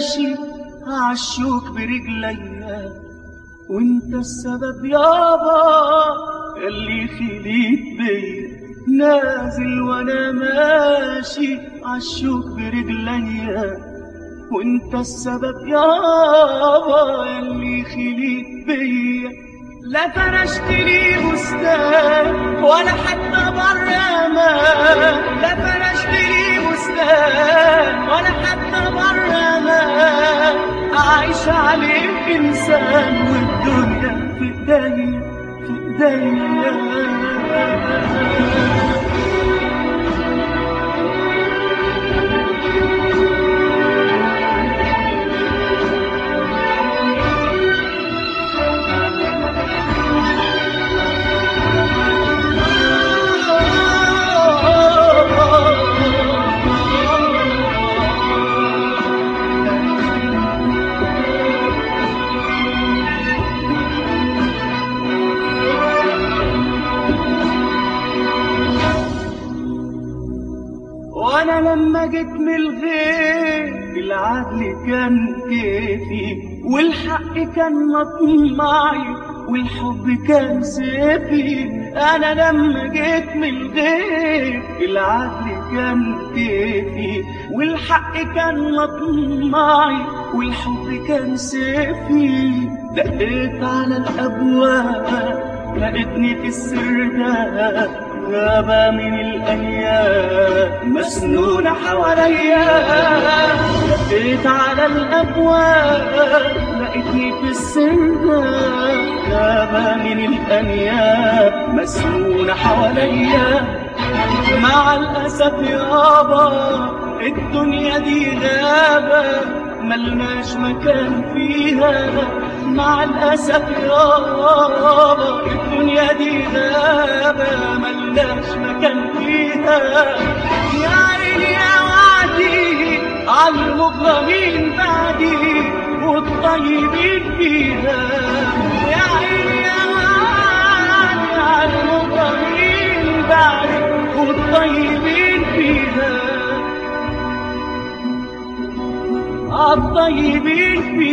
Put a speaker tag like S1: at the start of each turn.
S1: ماشي عالشوك برجليا، وانت السبب يابا اللي خليت بيا، نازل وانا ماشي عالشوك برجليا، وانت السبب يابا اللي خليت بيا. لا فرشت لي بستان ولا حتى بر امان، لا فرشت لي بستان ولا حتى بر امان، اعيش عليك انسان والدنيا في ايديا في ايديا. وانا لما جيت من الغير العدل كان كيفي، والحق كان مطمعي، والحب كان سيفي. انا لما جيت من الغير العدل كان كيفي، والحق كان مطمعي، والحب كان سيفي. دقيت على الابواب لقيتني في السر ده، غابة من الأيام مسنونة حواليا. دقيت على الأبواب لقيتني في السر، غابة من الأيام مسنونة حواليا. مع الأسف يابا الدنيا دي غابة ملناش مكان فيها، مع الأسف يابا الدنيا دي غابة ملناش مكان فيها. يا عيني يا وعدي عالمظلمين بعدي والطيبين فيها، يا عيني يا وعدي عالمظلمين بعدي والطيبين فيها، الطيبين فيها.